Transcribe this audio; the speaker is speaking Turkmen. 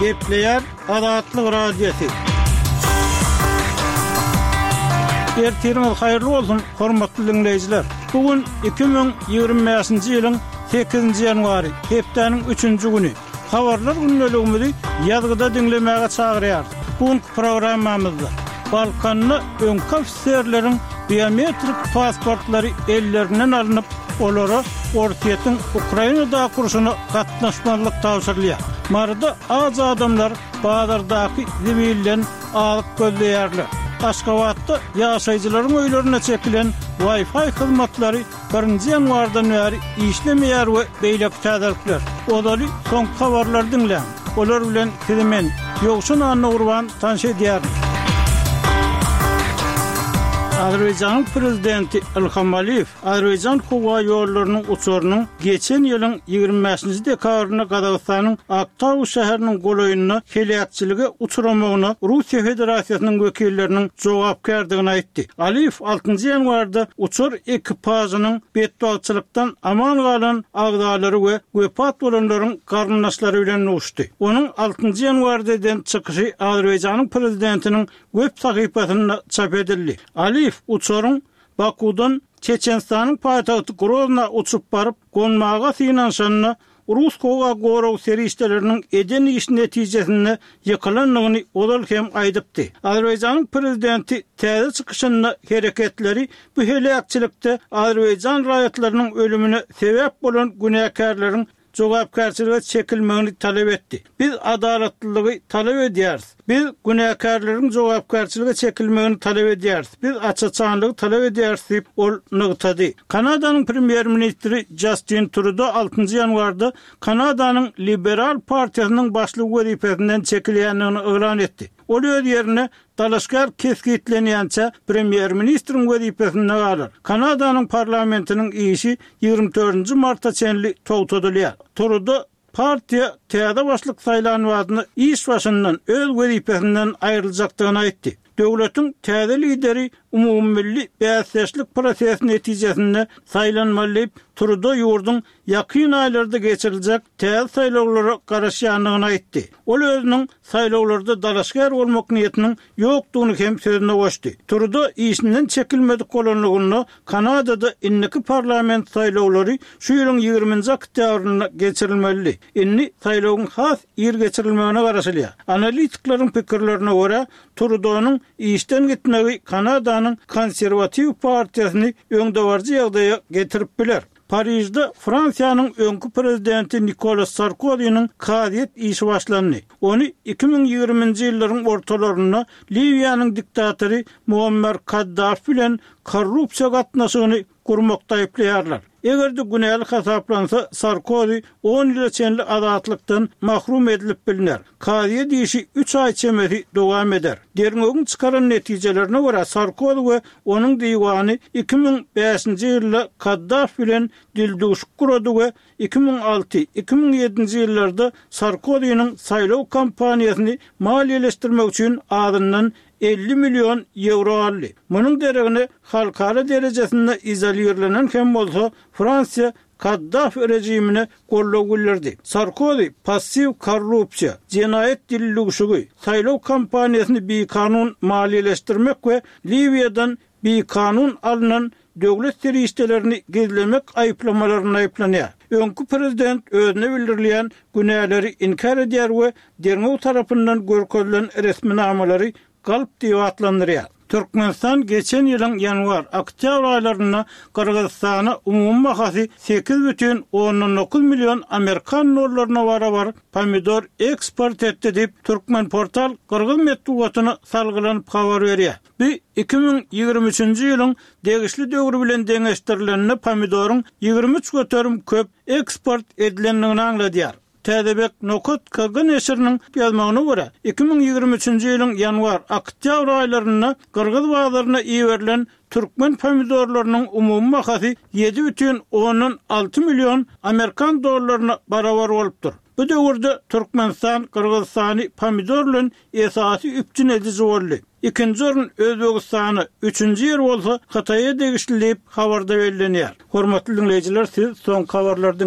Gepleyer Adatlyk radiosu. Ertirimiz hayırlı olsun, hormatly dinleyijiler. Bugün 2025-nji ýylyň 8-nji ýanwary, hepdeniň 3-nji güni. Habarlar günneligimizi ýazgyda dinlemäge çagyrýar. Bugünkü programmamyzda Balkanly öňki ofisiýerleriň biometrik pasportlary ellerinden alınıp, olara Ortiýetiň Ukrainada kurşuny gatnaşmalyk tawsyrlýar. Marada az adamlar bazardaky zibilden alyp gözleýärler. Aşgabatda ýaşaýjylaryň öýlerine çekilen Wi-Fi hyzmatlary 1-nji ýanwardan bäri işlemeýär we beýleki täzirlikler. Olaly soň habarlar dinleň. Olar bilen kizimen ýokşun anna urban tanş edýär. Azerbaýjanyň prezidenti Ilham Aliýew Azerbaýjan howa ýollarynyň uçurynyň geçen ýylyň 25-nji dekabrynda Gazagystanyň Aktaw şäheriniň golaýynyna helýatçylyga uçuramagyna Russiýa Federasiýasynyň wekilleriniň jogapkärdigini aýtdy. Aliýew 6-njy ýanwarda uçur ekipażynyň betbalçylykdan aman galan agdalary we wepat bolanlaryň garnaşlary bilen uçdy. Onuň 6-njy ýanwardan çykyşy Azerbaýjanyň prezidentiniň web sahypasynda çap edildi. Aliýew uçurun Bakudan Çeçenistanyň paýtagty Grozna uçup baryp gonmaga synanşanyna Rus howa goraw serişleriniň eden iş netijesinde ýykylanlygyny olal hem aýdypdy. Azerbaýjanyň prezidenti täze çykyşyna hereketleri bu helýatçylykda Azerbaýjan raýatlarynyň ölümine sebäp bolan günäkärleriň jogapkärçilige çekilmegini talep etdi. Biz adaletlilige talep edýäris. Biz günäkärleriň jogapkärçilige çekilmegini talep edýäris. Biz açyçanlygy talep edýäris diýip ol nygtady. Kanadanyň premier ministri Justin Trudeau 6-njy ýanwarda Kanadanyň Liberal partiýasynyň başlyk wezipesinden çekilýänligini elan etdi. Ol öz ýerine dalaşgar keskitlenýänçe premier ministriň wezipesinde galar. Kanadanyň parlamentiniň işi 24-nji martda çenli togtadylýar. Trudeau partiýa täze başlyk saýlanmagyny iş başyndan öz wezipesinden aýryljakdygyny aýtdy. Döwletiň täze lideri umumilli bäsleşlik prosesi netijesinde saýlanmaly Trudeau ýurdun ýakyn aýlarda geçiriljek täze saýlawlara garaşýanlygyny aýtdy. Ol özüniň saýlawlarda dalaşgar bolmak niýetiniň ýokdugyny hem sözüne goşdy. Trudeau işinden çekilmedik bolanlygyny Kanadada inniki parlament saýlawlary şu ýylyň 20-nji oktýabrynda geçirilmeli. Inni saýlawyň has ýer geçirilmegine garaşylýar. Analitiklaryň pikirlerine görä Trudeau'nun işten gitmegi Kanadanyň konservativ partiýasyny öňdewarjy ýagdaýa getirip biler. Parisde Fransiýanyň öňkü prezidenti Nicolas Sarkozynyň kadet işi başlandy. Ony 2020-nji ýyllaryň ortalaryna Libiýanyň diktatory Muammar Kaddafi bilen korrupsiýa gatnaşygyny gurmakda aýplaýarlar. Egerde günälik hasaplansa Sarkozy 10 ýyl çenli azatlykdan mahrum edilip biliner. Kadet işi 3 ay çemeri dowam eder. Derňögün çykaran netijelerine görä Sarkozy we onuň diýwany 2005-nji ýylda Kaddafi bilen dilduşuk kurady we 2006-2007-nji ýyllarda Sarkozynyň saýlaw kampaniýasyny maliýeleşdirmek üçin adyndan 50 milyon euro aldy. Munyň deregine halkara derejesinde izolýerlenen hem bolsa Fransiýa Kaddafi rejimine gollaw güllerdi. Sarkozy passiv korrupsiýa, jenaýet dilduşugy, saýlaw kampaniýasyny bir kanun maliýeleşdirmek we Libiýadan bir kanun alynan döwlet serişdelerini gizlemek aýplamalaryny aýplanýar. Öňkü prezident özüne bildirilýän günäleri inkar edýär we derňöw tarapyndan görkezlen resminamaları galp diýip atlandyrýar. Türkmenistan geçen ýylyň ýanwar oktýabr aýlarynda Kyrgyzstana umum bahasy 8,9 milyon Amerikan dollaryna barabar pomidor eksport etdi diýip Türkmen portal Kyrgyz medeniýetine salgylanyp habar berýär. Bu 2023-nji ýylyň degişli döwri bilen deňeşdirilenine pomidoryň 23 göterim köp eksport edilenligini aňladýar. Täzebek Nokot Kagyn eşiriniň ýazmagyna görä 2023-nji ýylyň ýanwar oktýabr aýlarynda Kyrgyz bazaryna iýerilen Türkmen pomidorlarynyň umumy bahasy 7,6 milyon Amerikan dollaryna barabar bolupdyr. Bu döwürde Türkmenistan Kyrgyzstany pomidor bilen esasy üpçün edici boldy. İkinci orun Özbekistany, üçüncü yer bolsa Hataýa degişli diýip habarda bellenýär. Hormatly dinleýijiler, siz soň habarlardan